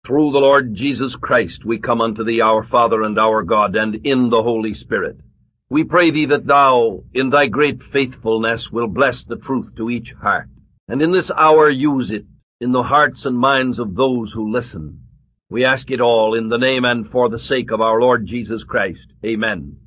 Through the Lord Jesus Christ we come unto thee, our Father and our God, and in the Holy Spirit. We pray thee that thou, in thy great faithfulness, will bless the truth to each heart, and in this hour use it in the hearts and minds of those who listen. We ask it all in the name and for the sake of our Lord Jesus Christ. Amen.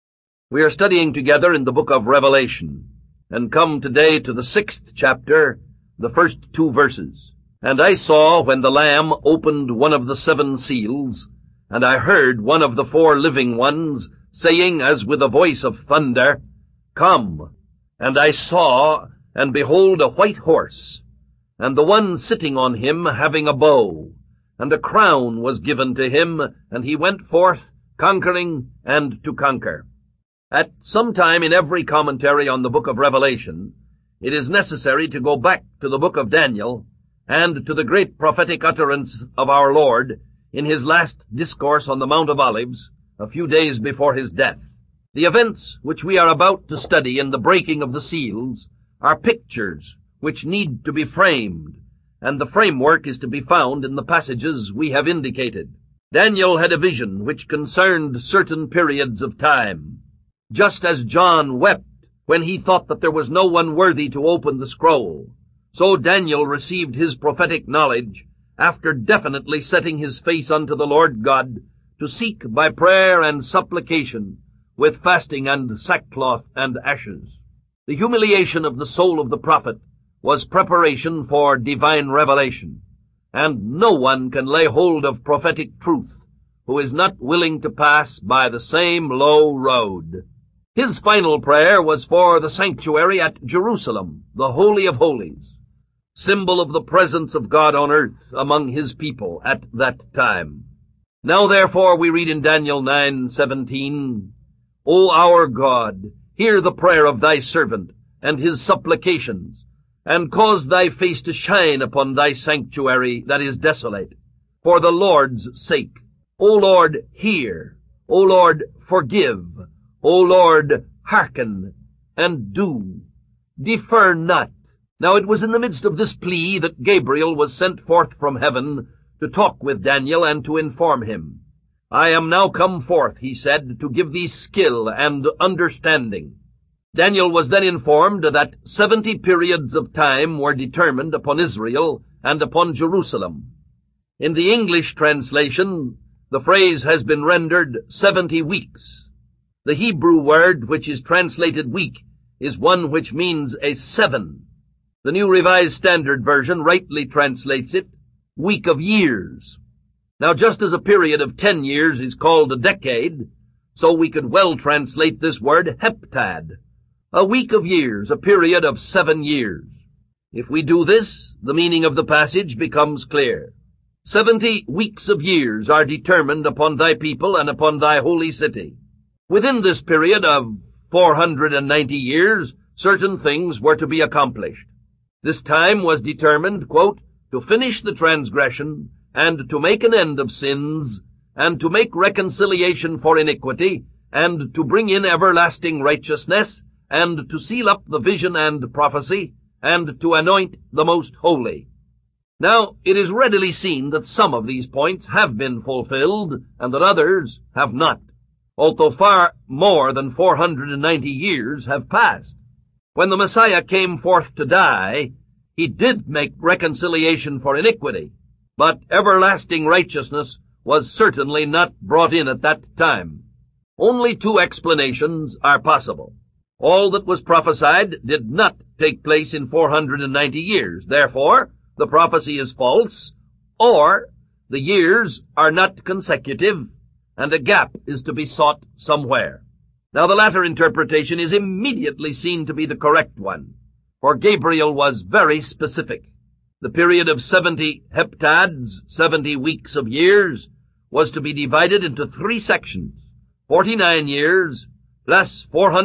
We are studying together in the book of Revelation, and come today to the 6th chapter, the first 2 verses. And I saw when the Lamb opened one of the 7 seals, and I heard one of the 4 living ones saying as with a voice of thunder, Come. And I saw, and behold, a white horse, and the one sitting on him having a bow, and a crown was given to him, and he went forth, conquering and to conquer. At some time in every commentary on the book of Revelation, it is necessary to go back to the book of Daniel, and to the great prophetic utterance of our Lord in his last discourse on the Mount of Olives, a few days before his death. The events which we are about to study in the breaking of the seals are pictures which need to be framed, and the framework is to be found in the passages we have indicated. Daniel had a vision which concerned certain periods of time. Just as John wept when he thought that there was no one worthy to open the scroll, so Daniel received his prophetic knowledge after definitely setting his face unto the Lord God to seek by prayer and supplication with fasting and sackcloth and ashes. The humiliation of the soul of the prophet was preparation for divine revelation, and no one can lay hold of prophetic truth who is not willing to pass by the same low road. His final prayer was for the sanctuary at Jerusalem, the Holy of Holies, symbol of the presence of God on earth among his people at that time. Now therefore we read in Daniel 9:17, O our God, hear the prayer of thy servant and his supplications, and cause thy face to shine upon thy sanctuary that is desolate, for the Lord's sake. O Lord, hear. O Lord, forgive. O Lord, hearken, and do. Defer not. Now it was in the midst of this plea that Gabriel was sent forth from heaven to talk with Daniel and to inform him. I am now come forth, he said, to give thee skill and understanding. Daniel was then informed that 70 periods of time were determined upon Israel and upon Jerusalem. In the English translation, the phrase has been rendered 70 weeks. The Hebrew word which is translated week is one which means a 7. The New Revised Standard Version rightly translates it, week of years. Now just as a period of 10 years is called a decade, so we could well translate this word heptad, a week of years, a period of 7 years. If we do this, the meaning of the passage becomes clear. 70 weeks of years are determined upon thy people and upon thy holy city. Within this period of 490 years, certain things were to be accomplished. This time was determined, quote, to finish the transgression, and to make an end of sins, and to make reconciliation for iniquity, and to bring in everlasting righteousness, and to seal up the vision and prophecy, and to anoint the most holy. Now, it is readily seen that some of these points have been fulfilled, and that others have not, although far more than 490 years have passed. When the Messiah came forth to die, he did make reconciliation for iniquity, but everlasting righteousness was certainly not brought in at that time. Only 2 explanations are possible. All that was prophesied did not take place in 490 years. Therefore, the prophecy is false, or the years are not consecutive, and a gap is to be sought somewhere. Now the latter interpretation is immediately seen to be the correct one, for Gabriel was very specific. The period of 70 heptads, 70 weeks of years, was to be divided into 3 sections, 49 years, plus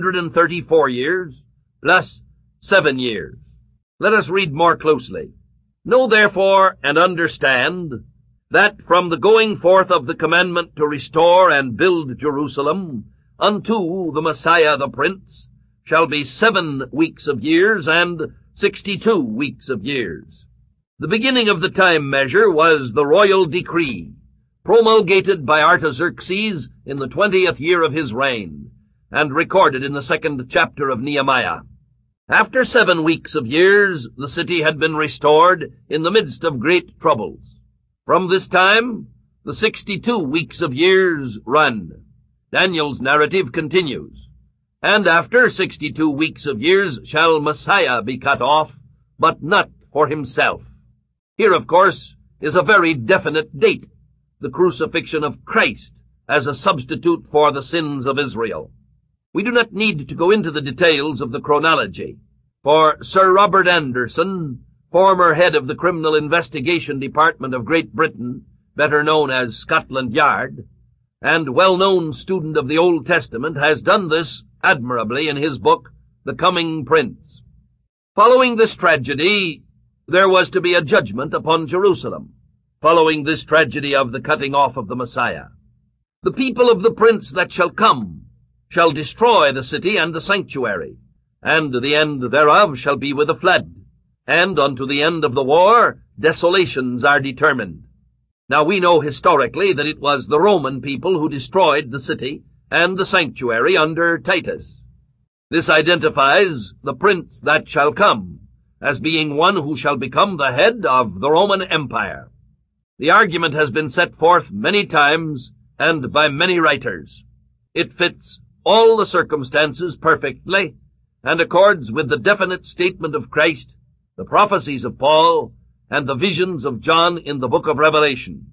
434 years, plus 7 years. Let us read more closely. Know therefore and understand that from the going forth of the commandment to restore and build Jerusalem unto the Messiah the Prince shall be 7 weeks of years and 62 weeks of years. The beginning of the time measure was the royal decree, promulgated by Artaxerxes in the 20th year of his reign, and recorded in the 2nd chapter of Nehemiah. After 7 weeks of years, the city had been restored in the midst of great troubles. From this time, the 62 weeks of years run. Daniel's narrative continues. And after 62 weeks of years shall Messiah be cut off, but not for himself. Here, of course, is a very definite date, the crucifixion of Christ as a substitute for the sins of Israel. We do not need to go into the details of the chronology, for Sir Robert Anderson, former head of the Criminal Investigation Department of Great Britain, better known as Scotland Yard, and well-known student of the Old Testament, has done this admirably in his book, The Coming Prince. Following this tragedy, there was to be a judgment upon Jerusalem, following this tragedy of the cutting off of the Messiah. The people of the prince that shall come shall destroy the city and the sanctuary, and the end thereof shall be with a flood, and unto the end of the war desolations are determined. Now we know historically that it was the Roman people who destroyed the city and the sanctuary under Titus. This identifies the prince that shall come as being one who shall become the head of the Roman Empire. The argument has been set forth many times and by many writers. It fits all the circumstances perfectly and accords with the definite statement of Christ, the prophecies of Paul, and the visions of John in the book of Revelation.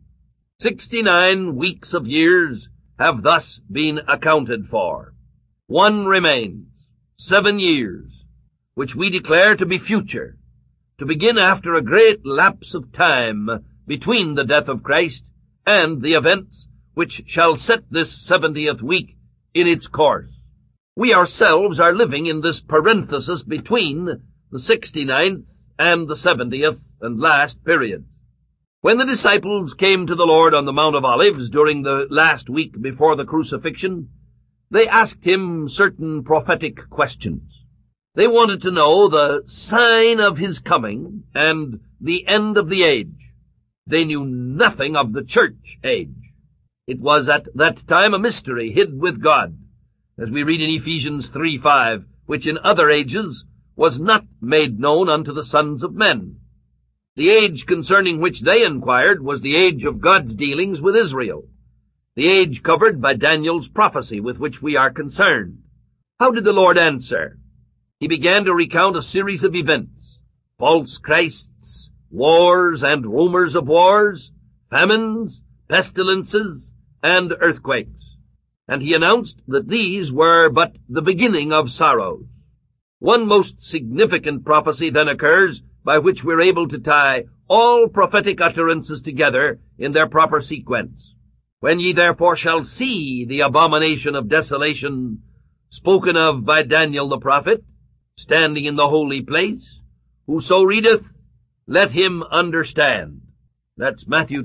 69 weeks of years have thus been accounted for. One remains, 7 years, which we declare to be future, to begin after a great lapse of time between the death of Christ and the events which shall set this 70th week in its course. We ourselves are living in this parenthesis between the 69th and the 70th and last period. When the disciples came to the Lord on the Mount of Olives during the last week before the crucifixion, they asked him certain prophetic questions. They wanted to know the sign of his coming and the end of the age. They knew nothing of the church age. It was at that time a mystery hid with God, as we read in Ephesians 3:5, which in other ages was not made known unto the sons of men. The age concerning which they inquired was the age of God's dealings with Israel, the age covered by Daniel's prophecy with which we are concerned. How did the Lord answer? He began to recount a series of events, false Christs, wars and rumors of wars, famines, pestilences, and earthquakes. And he announced that these were but the beginning of sorrows. One most significant prophecy then occurs by which we're able to tie all prophetic utterances together in their proper sequence. When ye therefore shall see the abomination of desolation spoken of by Daniel the prophet, standing in the holy place, whoso readeth, let him understand. That's Matthew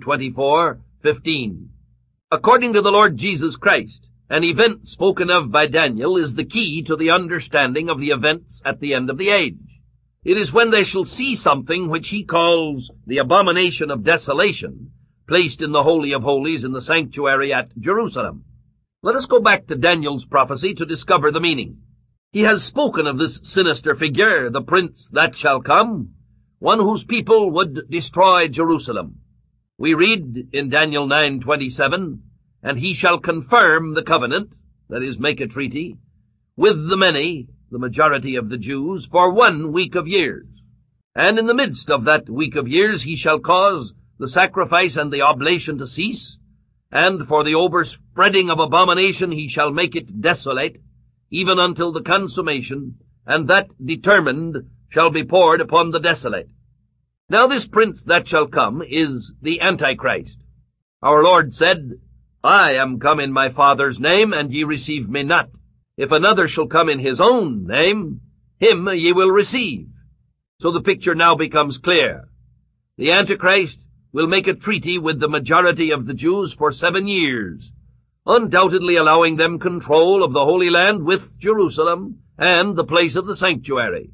24:15. According to the Lord Jesus Christ, an event spoken of by Daniel is the key to the understanding of the events at the end of the age. It is when they shall see something which he calls the abomination of desolation, placed in the Holy of Holies in the sanctuary at Jerusalem. Let us go back to Daniel's prophecy to discover the meaning. He has spoken of this sinister figure, the prince that shall come, one whose people would destroy Jerusalem. We read in Daniel 9:27, and he shall confirm the covenant, that is, make a treaty, with the many, the majority of the Jews, for 1 week of years. And in the midst of that week of years he shall cause the sacrifice and the oblation to cease, and for the overspreading of abomination he shall make it desolate, even until the consummation, and that determined shall be poured upon the desolate. Now this prince that shall come is the Antichrist. Our Lord said, I am come in my Father's name, and ye receive me not. If another shall come in his own name, him ye will receive. So the picture now becomes clear. The Antichrist will make a treaty with the majority of the Jews for 7 years, undoubtedly allowing them control of the Holy Land with Jerusalem and the place of the sanctuary.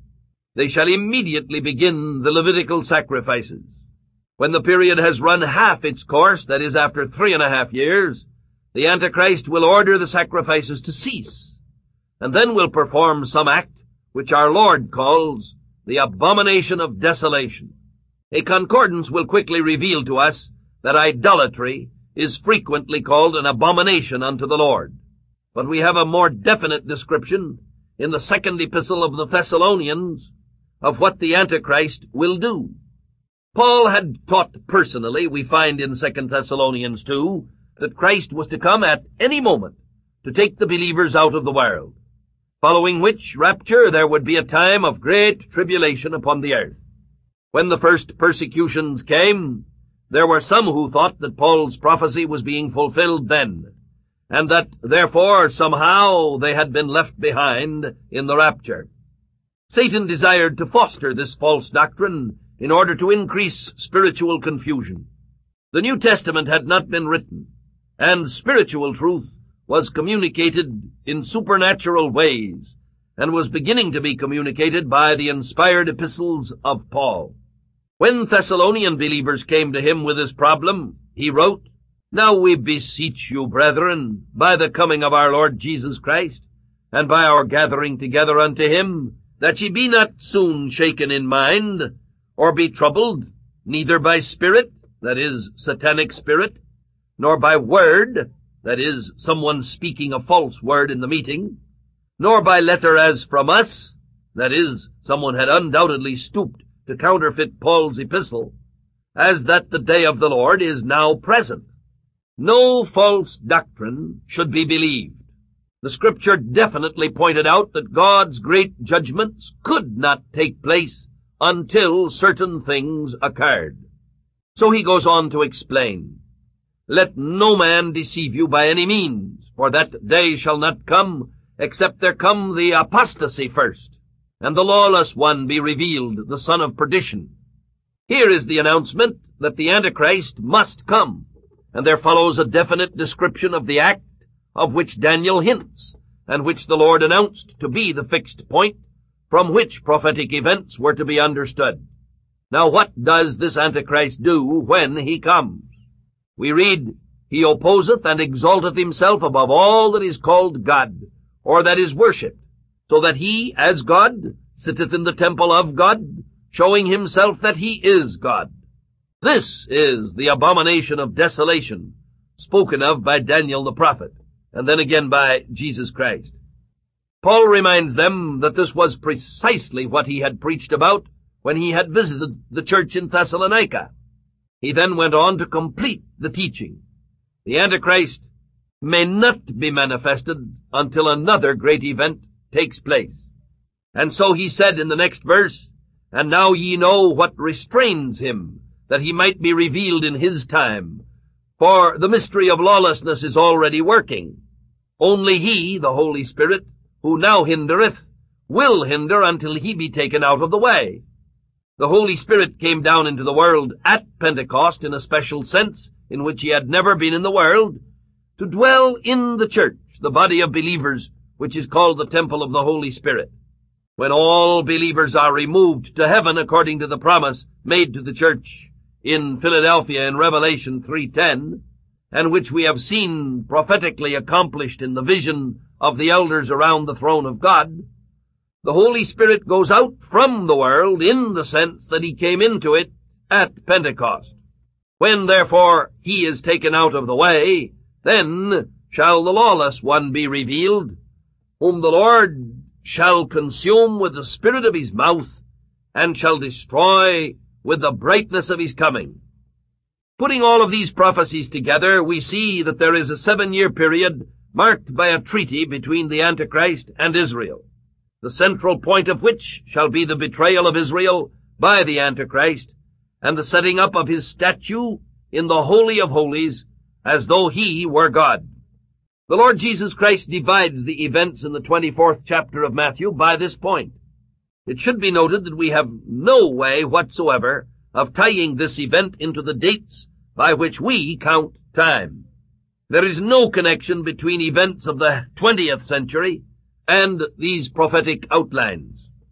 They shall immediately begin the Levitical sacrifices. When the period has run half its course, that is, after 3.5 years, the Antichrist will order the sacrifices to cease, and then will perform some act which our Lord calls the abomination of desolation. A concordance will quickly reveal to us that idolatry is frequently called an abomination unto the Lord. But we have a more definite description in the second epistle of the Thessalonians of what the Antichrist will do. Paul had taught personally, we find in 2 Thessalonians 2, that Christ was to come at any moment to take the believers out of the world, following which rapture there would be a time of great tribulation upon the earth. When the first persecutions came, there were some who thought that Paul's prophecy was being fulfilled then, and that, therefore, somehow they had been left behind in the rapture. Satan desired to foster this false doctrine in order to increase spiritual confusion. The New Testament had not been written, and spiritual truth was communicated in supernatural ways, and was beginning to be communicated by the inspired epistles of Paul. When Thessalonian believers came to him with this problem, he wrote, "Now we beseech you, brethren, by the coming of our Lord Jesus Christ, and by our gathering together unto him, that ye be not soon shaken in mind, or be troubled, neither by spirit," that is, satanic spirit, "nor by word," that is, someone speaking a false word in the meeting, "nor by letter as from us," that is, someone had undoubtedly stooped to counterfeit Paul's epistle, "as that the day of the Lord is now present." No false doctrine should be believed. The Scripture definitely pointed out that God's great judgments could not take place until certain things occurred. So he goes on to explain, "Let no man deceive you by any means, for that day shall not come, except there come the apostasy first, and the lawless one be revealed, the son of perdition." Here is the announcement that the Antichrist must come, and there follows a definite description of the act of which Daniel hints, and which the Lord announced to be the fixed point from which prophetic events were to be understood. Now what does this Antichrist do when he comes? We read, "He opposeth and exalteth himself above all that is called God, or that is worshipped, so that he, as God, sitteth in the temple of God, showing himself that he is God." This is the abomination of desolation, spoken of by Daniel the prophet, and then again by Jesus Christ. Paul reminds them that this was precisely what he had preached about when he had visited the church in Thessalonica. He then went on to complete the teaching. The Antichrist may not be manifested until another great event takes place. And so he said in the next verse, "And now ye know what restrains him, that he might be revealed in his time. For the mystery of lawlessness is already working. Only he, the Holy Spirit, who now hindereth, will hinder until he be taken out of the way." The Holy Spirit came down into the world at Pentecost in a special sense in which he had never been in the world, to dwell in the church, the body of believers, which is called the temple of the Holy Spirit. When all believers are removed to heaven according to the promise made to the church in Philadelphia in Revelation 3:10, and which we have seen prophetically accomplished in the vision of the elders around the throne of God, the Holy Spirit goes out from the world in the sense that he came into it at Pentecost. When, therefore, he is taken out of the way, then shall the lawless one be revealed, whom the Lord shall consume with the spirit of his mouth, and shall destroy with the brightness of his coming. Putting all of these prophecies together, we see that there is a 7-year period marked by a treaty between the Antichrist and Israel, the central point of which shall be the betrayal of Israel by the Antichrist, and the setting up of his statue in the Holy of Holies, as though he were God. The Lord Jesus Christ divides the events in the 24th chapter of Matthew by this point. It should be noted that we have no way whatsoever of tying this event into the dates by which we count time. There is no connection between events of the 20th century and these prophetic outlines.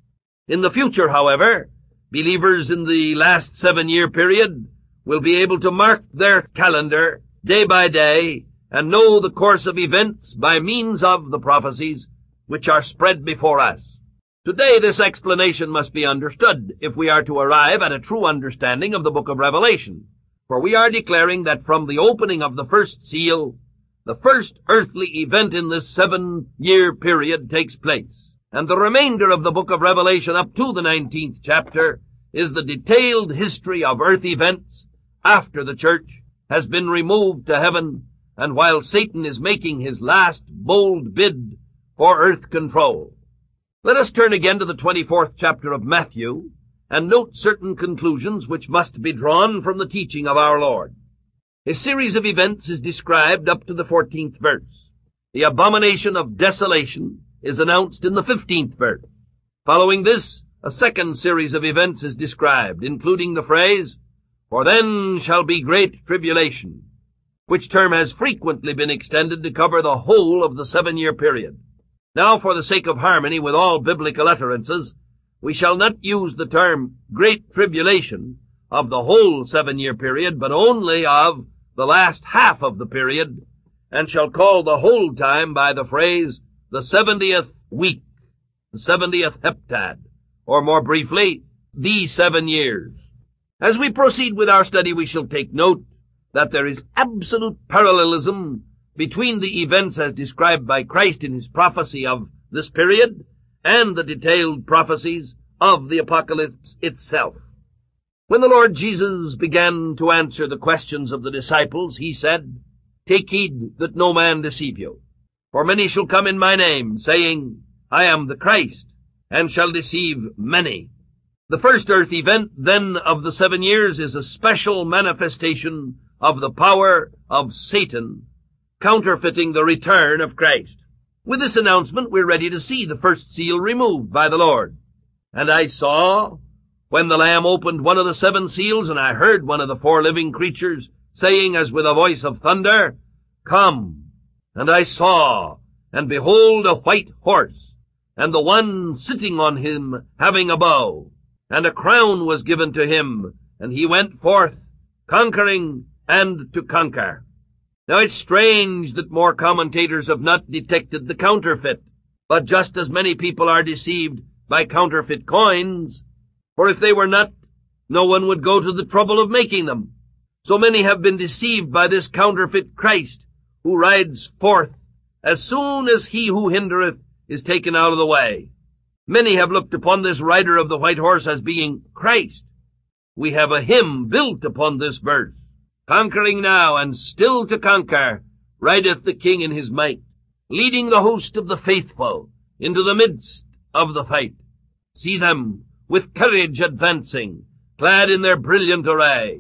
In the future, however, believers in the last 7-year period will be able to mark their calendar day by day and know the course of events by means of the prophecies which are spread before us. Today this explanation must be understood if we are to arrive at a true understanding of the book of Revelation, for we are declaring that from the opening of the first seal, the first earthly event in this 7-year period takes place, and the remainder of the book of Revelation up to the 19th chapter is the detailed history of earth events after the church has been removed to heaven and while Satan is making his last bold bid for earth control. Let us turn again to the 24th chapter of Matthew and note certain conclusions which must be drawn from the teaching of our Lord. A series of events is described up to the 14th verse. The abomination of desolation is announced in the 15th verse. Following this, a second series of events is described, including the phrase, "For then shall be great tribulation," which term has frequently been extended to cover the whole of the 7-year period. Now, for the sake of harmony with all biblical utterances, we shall not use the term great tribulation of the whole 7-year period, but only of the last half of the period, and shall call the whole time by the phrase the 70th week, the 70th heptad, or more briefly, the 7 years. As we proceed with our study, we shall take note that there is absolute parallelism between the events as described by Christ in his prophecy of this period and the detailed prophecies of the apocalypse itself. When the Lord Jesus began to answer the questions of the disciples, he said, "Take heed that no man deceive you. For many shall come in my name, saying, I am the Christ, and shall deceive many." The first earth event, then, of the 7 years is a special manifestation of the power of Satan, counterfeiting the return of Christ. With this announcement, we're ready to see the first seal removed by the Lord. "And I saw, when the Lamb opened one of the 7 seals, and I heard one of the 4 living creatures saying as with a voice of thunder, Come. And I saw, and behold, a white horse, and the one sitting on him having a bow, and a crown was given to him, and he went forth, conquering and to conquer." Now it's strange that more commentators have not detected the counterfeit, but just as many people are deceived by counterfeit coins, for if they were not, no one would go to the trouble of making them. So many have been deceived by this counterfeit Christ, who rides forth as soon as he who hindereth is taken out of the way. Many have looked upon this rider of the white horse as being Christ. We have a hymn built upon this verse. "Conquering now and still to conquer, rideth the King in his might, leading the host of the faithful into the midst of the fight. See them with courage advancing, clad in their brilliant array,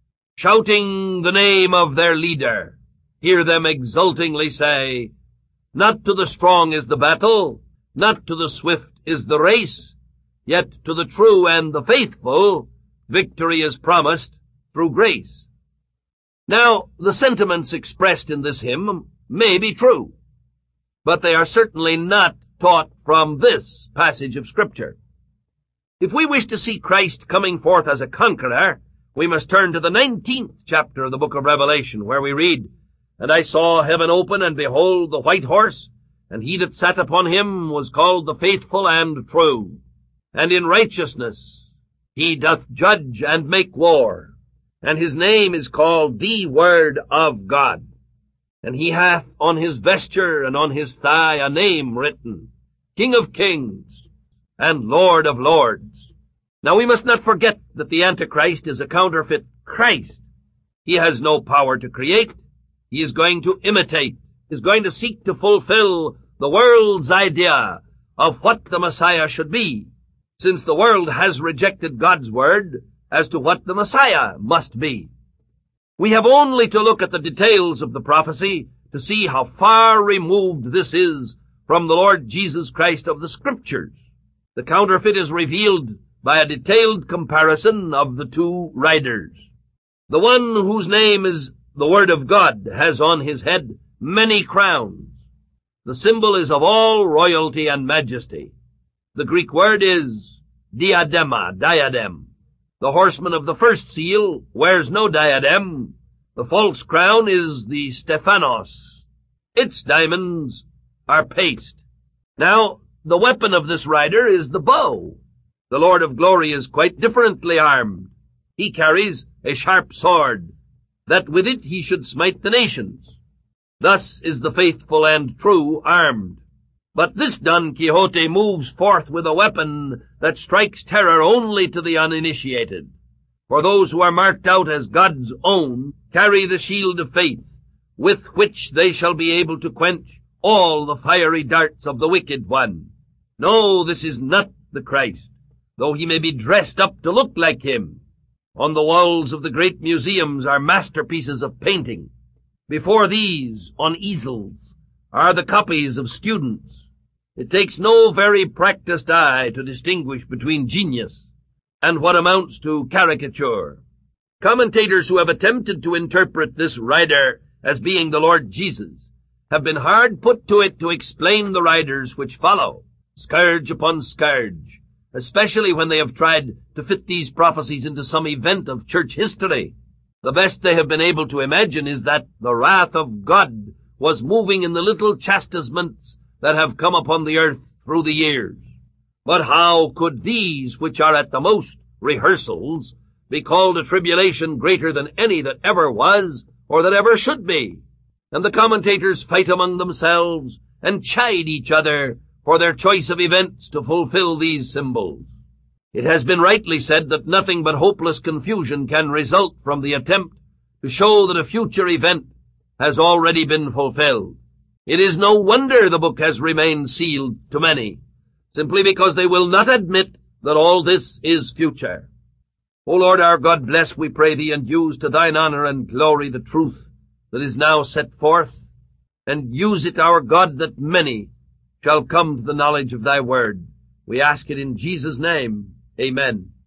shouting the name of their leader. Hear them exultingly say, Not to the strong is the battle, not to the swift is the race, yet to the true and the faithful victory is promised through grace." Now, the sentiments expressed in this hymn may be true, but they are certainly not taught from this passage of Scripture. If we wish to see Christ coming forth as a conqueror, we must turn to the 19th chapter of the book of Revelation, where we read, "And I saw heaven open, and behold, the white horse, and he that sat upon him was called the Faithful and True. And in righteousness he doth judge and make war. And his name is called the Word of God. And he hath on his vesture and on his thigh a name written, King of Kings and Lord of Lords." Now we must not forget that the Antichrist is a counterfeit Christ. He has no power to create. He is going to imitate, is going to seek to fulfill the world's idea of what the Messiah should be, since the world has rejected God's word as to what the Messiah must be. We have only to look at the details of the prophecy to see how far removed this is from the Lord Jesus Christ of the Scriptures. The counterfeit is revealed by a detailed comparison of the 2 riders. The one whose name is the Word of God has on his head many crowns. The symbol is of all royalty and majesty. The Greek word is diadema, diadem. The horseman of the first seal wears no diadem. The false crown is the Stephanos. Its diamonds are paste. Now, the weapon of this rider is the bow. The Lord of glory is quite differently armed. He carries a sharp sword, that with it he should smite the nations. Thus is the faithful and true armed. But this Don Quixote moves forth with a weapon that strikes terror only to the uninitiated. For those who are marked out as God's own carry the shield of faith, with which they shall be able to quench all the fiery darts of the wicked one. No, this is not the Christ, though he may be dressed up to look like him. On the walls of the great museums are masterpieces of painting. Before these, on easels, are the copies of students. It takes no very practiced eye to distinguish between genius and what amounts to caricature. Commentators who have attempted to interpret this rider as being the Lord Jesus have been hard put to it to explain the riders which follow, scourge upon scourge, especially when they have tried to fit these prophecies into some event of church history. The best they have been able to imagine is that the wrath of God was moving in the little chastisements that have come upon the earth through the years. But how could these, which are at the most rehearsals, be called a tribulation greater than any that ever was, or that ever should be? And the commentators fight among themselves, and chide each other for their choice of events to fulfill these symbols. It has been rightly said that nothing but hopeless confusion can result from the attempt to show that a future event has already been fulfilled. It is no wonder the book has remained sealed to many, simply because they will not admit that all this is future. O Lord our God, bless, we pray thee, and use to thine honor and glory the truth that is now set forth, and use it, our God, that many shall come to the knowledge of thy word. We ask it in Jesus' name. Amen.